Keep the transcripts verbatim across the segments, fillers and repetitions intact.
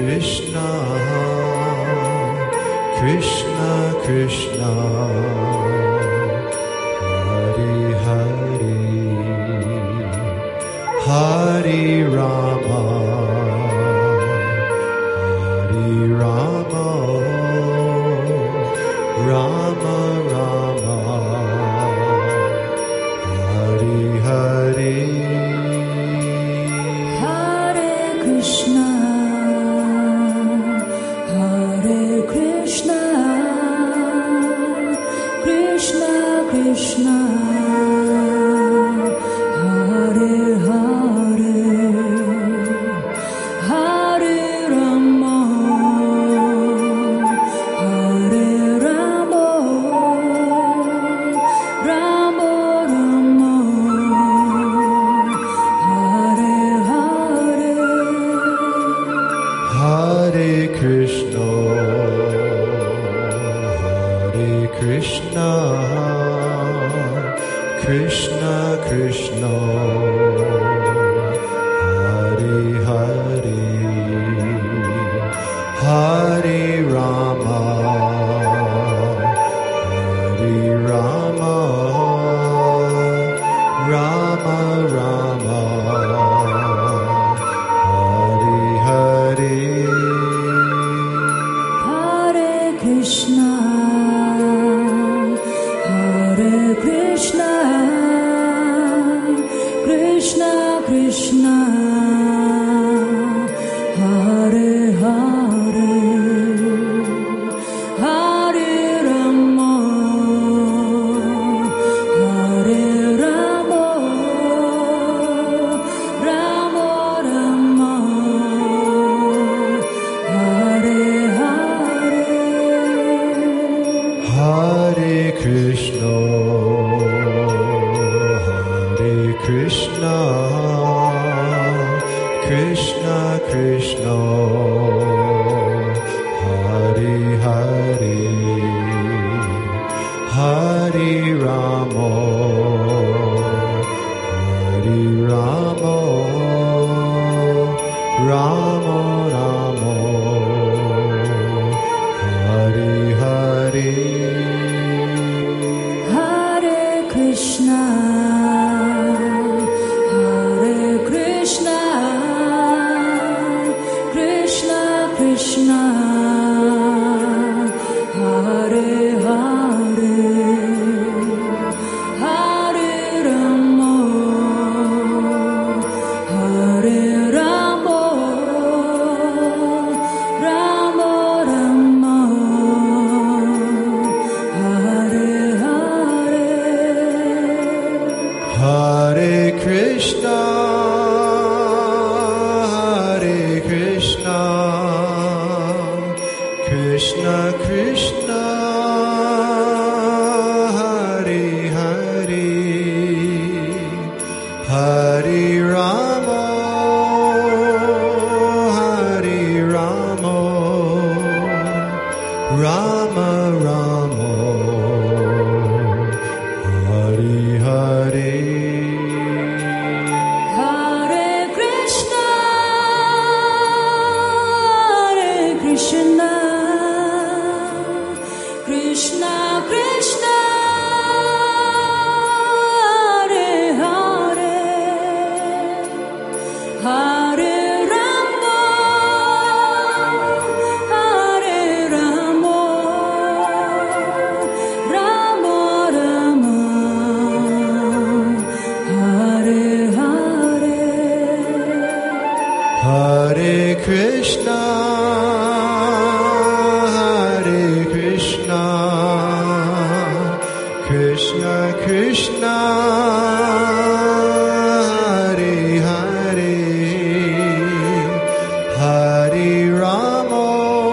Krishna, Krishna Krishna, Hare Hare, Hare Rama, Hare Rama, Rama Rama, Hare Hare. Hare Krishna, Hare Krishna, Krishna Krishna, Hare Hare, Hare Rama, Hare Rama, Rama Rama, Hare Hare. Hare Krishna, Hare Krishna, Krishna Krishna, Hare Hare, Hare Rama, Hare Rama, Rama Rama, Hare Hare. Hare Krishna, Hare Krishna, Krishna Krishna, Hare Hare, Hare Rama, Hare Rama, Rama Rama, Hare Hare. Hare Krishna, Hare Krishna, Krishna Krishna, Hare Hare, Hare Rama, Hare Rama, Rama Rama, Hare Hare. Hare Krishna, Hare Krishna, Krishna Krishna, Hare Hare, Hare Rama, Hare Rama, Rama Rama, Hare Hare. Hare Krishna, Hare Krishna, Krishna Krishna, Hare Hare, Hare Rama, Hare Rama, Rama Rama, Hare Hare. Hare Krishna, Hare Krishna, Krishna Krishna, Hare Hare, Hare Rama, Hare Rama, Rama Rama, Hare Hare. Hare Krishna, Hare Krishna, Krishna Krishna, Hare Hare, Hare Rama,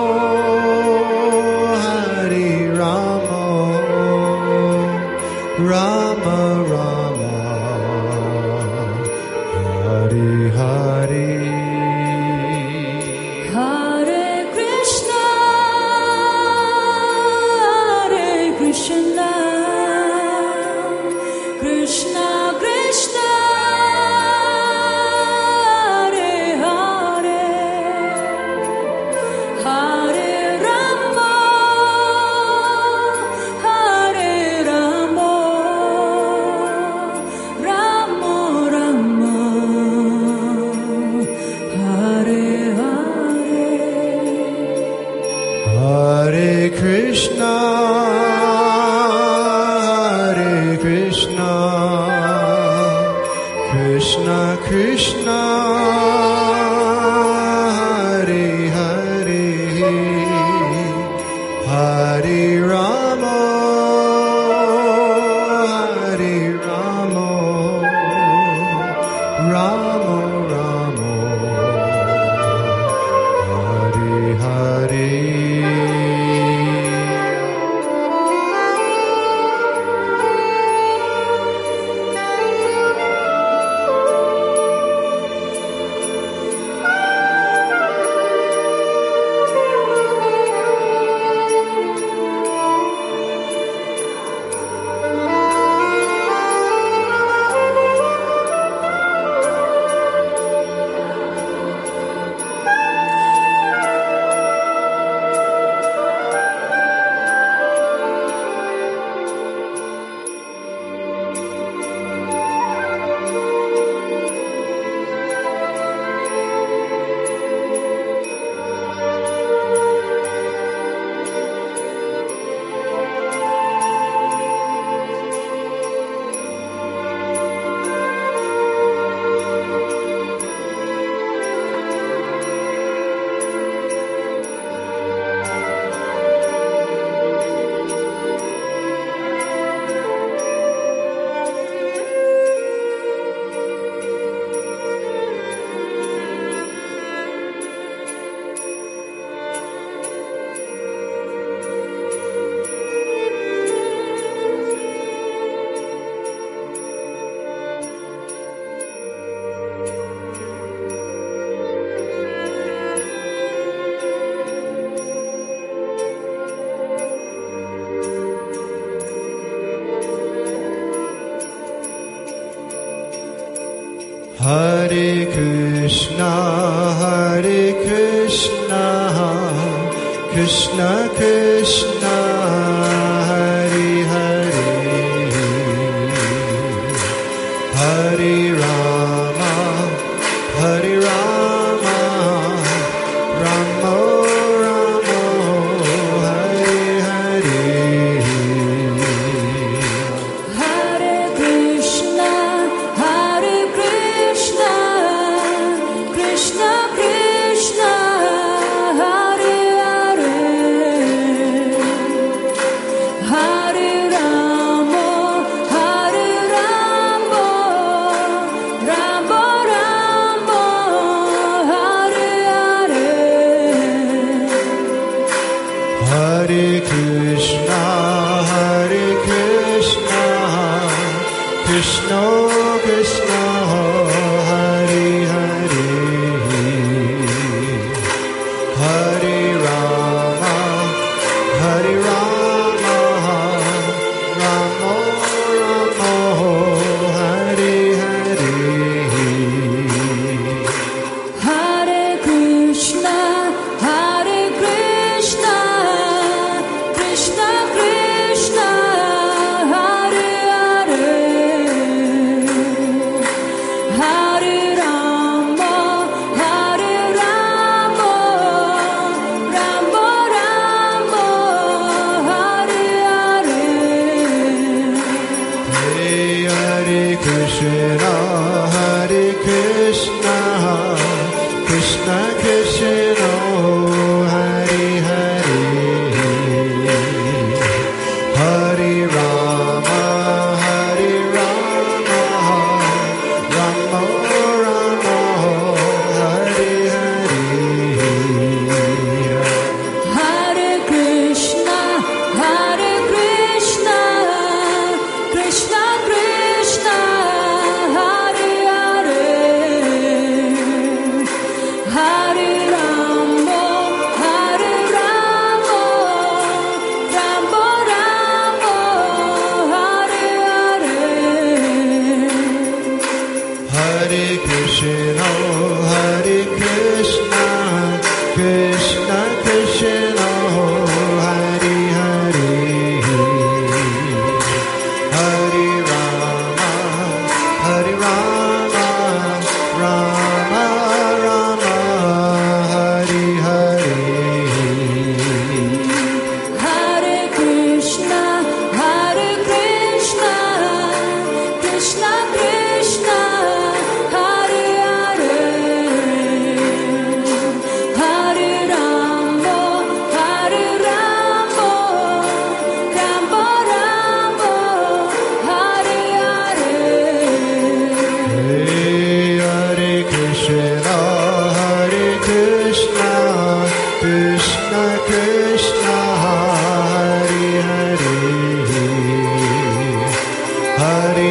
Hare Rama, Rama Rama, Hare Hare. Hare Krishna, Hare Krishna, Krishna Krishna, Hare Hare, Krishna, Krishna Krishna, Hare Hare, Hare Rama, Hare Rama, Rama Rama, Hare Hare. Hare Krishna, Hare Krishna, Krishna Krishna, Hare Hare, Hare Rama, Hare Rama, Rama Rama, Hare Hare. Hare Krishna, Hare Krishna, Krishna Krishna, Hare Hare, Hare Rama, Hare Rama, Rama Rama, Hare Hare. Hare Krishna, Hare Krishna, Krishna Krishna, Hare Hare, Hare Rama, Hare Rama, Rama Rama, Hare Hare. Hare Krishna, Hare Krishna, Krishna Krishna, Hare Hare, Hare Rama, Hare Rama, Rama Rama, Hare Hare. Hare Krishna, Hare Krishna, Krishna Krishna, Hare Hare, Hare Rama, Hare Rama, Rama Rama, Hare Hare. Hare Krishna, Hare Krishna, Krishna Krishna, Hare Hare, Hare Rama.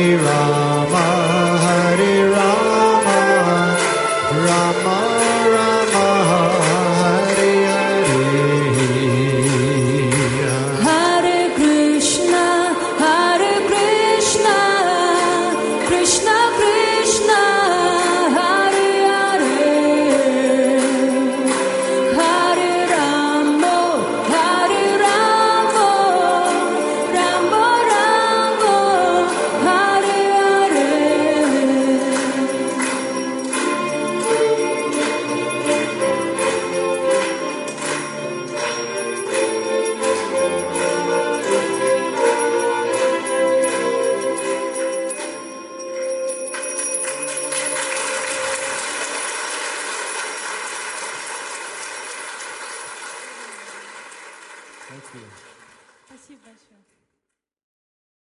Rama,